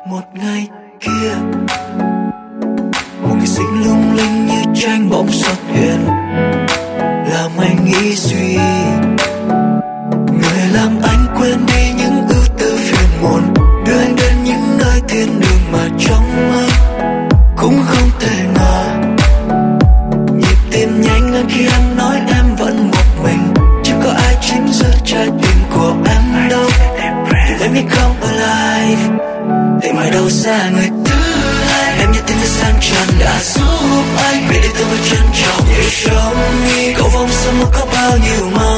Một ngày kia, một ngày sinh lung linh như tranh bỗng xuất hiện, làm anh nghĩ suy, người làm anh quên đi những ưu tư phiền muộn, đưa anh đến những nơi thiên đường mà trong mơ cũng không thể ngờ. Nhịp tim nhanh hơn khi em nói em vẫn một mình, chứ có ai chiếm giữ trái tim của em đâu. Thì em biết không alive, tìm ở đâu xa người thứ hai. Em nhớ tin như sáng tràn đã giúp anh biết để tôi chân trọng yêu sống. Cậu vòng sân mơ có bao nhiêu mơ,